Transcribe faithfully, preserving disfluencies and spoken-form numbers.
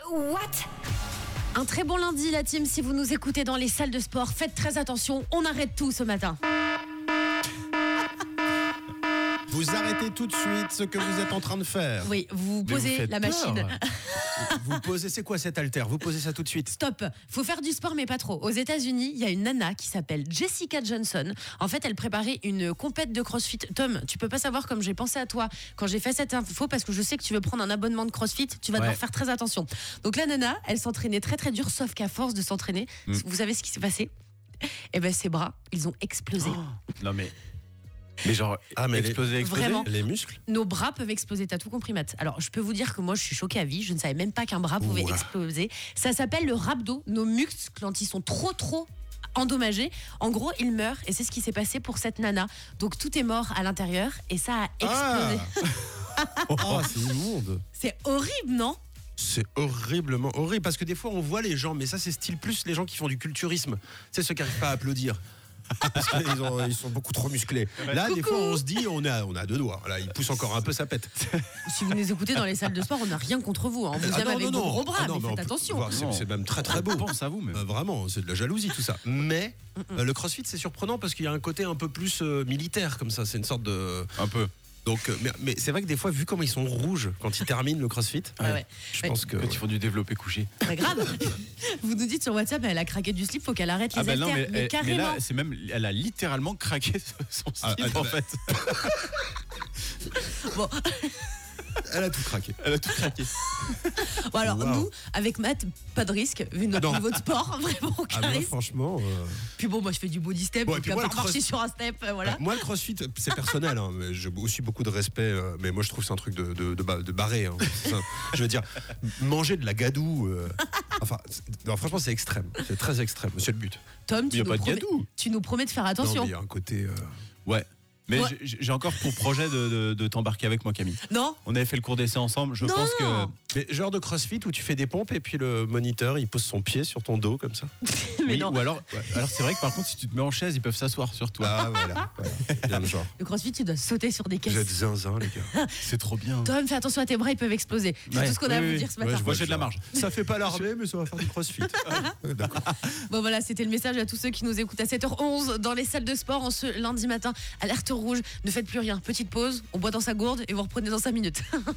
What? Un très bon lundi, la team. Si vous nous écoutez dans les salles de sport, faites très attention. On arrête tout ce matin. Vous arrêtez tout de suite ce que vous êtes en train de faire. Oui, vous posez vous la peur. machine. Vous posez, c'est quoi cet haltère? Vous posez ça tout de suite. Stop. Faut faire du sport, mais pas trop. Aux États-Unis, il y a une nana qui s'appelle Jessica Johnson. En fait, elle préparait une compète de CrossFit. Tom, tu peux pas savoir comme j'ai pensé à toi quand j'ai fait cette info parce que je sais que tu veux prendre un abonnement de CrossFit. Tu vas Ouais. devoir faire très attention. Donc la nana, elle s'entraînait très très dur, sauf qu'à force de s'entraîner, Mm. vous savez ce qui s'est passé? Eh ben, ses bras, ils ont explosé. Non mais. Mais genre, Ah, mais exploser, les- exploser. Vraiment. Les muscles. Nos bras peuvent exploser, t'as tout compris, Matt. Alors, je peux vous dire que moi, je suis choquée à vie. Je ne savais même pas qu'un bras pouvait Ouah. exploser. Ça s'appelle le rhabdo. Nos muscles, quand ils sont trop, trop endommagés, en gros, ils meurent. Et c'est ce qui s'est passé pour cette nana. Donc, tout est mort à l'intérieur et ça a explosé. Oh, c'est immonde. C'est horrible, non? C'est horriblement horrible parce que des fois on voit les gens, mais ça c'est style plus les gens qui font du culturisme. C'est ceux qui n'arrivent pas à applaudir. Parce qu'ils ont- ils sont beaucoup trop musclés. Là, des Coucou. fois, on se dit, on a, on a deux doigts. Là, il pousse encore un peu, ça pète. Si vous nous écoutez dans les salles de sport, on n'a rien contre vous. Hein. On vous Ah aime non, avec non, vos non. gros bras, Ah non, mais mais on faites peut- attention. voir, C'est c'est même très très beau. Pense à vous même. Euh, vraiment, c'est de la jalousie tout ça. Mais euh, le CrossFit, c'est surprenant parce qu'il y a un côté un peu plus euh, militaire comme ça. C'est une sorte de. Un peu. Donc, euh, mais, mais c'est vrai que des fois, vu comment ils sont rouges quand ils terminent le CrossFit, Ah ouais. je Ouais. pense que. Quand ils font du développé couché. Pas grave. Vous nous dites sur WhatsApp, elle a craqué du slip, faut qu'elle arrête les Ah bah non, haltères. mais, mais elle- mais carrément. là, c'est même, elle a littéralement craqué son Ah, slip ah, en bah. fait. Bon. Elle a tout craqué. Elle a tout craqué. Bon, alors, Wow. nous, avec Matt, pas de risque, vu notre Ah non. niveau de sport, vraiment aucun Ah, moi, risque. franchement. euh, Puis bon, moi je fais du body step, Bon, et donc puis à moi, part le marcher cross- sur un step, euh, voilà. Euh, Moi, le CrossFit, c'est personnel. Hein, mais j'ai aussi beaucoup de respect. euh, mais moi, je trouve que c'est un truc de, de, de, ba- de barré. Hein. C'est ça. Je veux dire, manger de la gadoue. euh, enfin, c'est- non, franchement, c'est extrême. C'est très extrême. C'est le but. Tom, Il tu y a nous, pas de promets, gadou. tu nous promets de faire Non, attention. mais il y a un côté. euh, Ouais. Mais Ouais. j'ai- j'ai encore pour projet de, de- de t'embarquer avec moi, Camille. Non, On avait fait le cours d'essai ensemble. Je Non. pense que. Mais genre de CrossFit où tu fais des pompes et puis le moniteur il pose son pied sur ton dos comme ça. mais Oui, non. ou alors, ouais, alors c'est vrai que par contre, si tu te mets en chaise, ils peuvent s'asseoir sur toi. Ah voilà. voilà. Bien le genre. Le crossfit, tu dois sauter sur des Vous êtes caisses. zinzin les gars. C'est trop bien. Tom, fais attention à tes bras, ils peuvent exploser. C'est Ouais. tout ce qu'on a à Oui, vous oui, dire ce oui. matin. Ouais, je vois, j'ai de la marge. Ça fait pas l'armée mais ça va faire du CrossFit. D'accord. Bon voilà, c'était le message à tous ceux qui nous écoutent à sept heures onze dans les salles de sport en ce lundi matin. Alerte rouge, ne faites plus rien. Petite pause, on boit dans sa gourde et vous reprenez dans cinq minutes.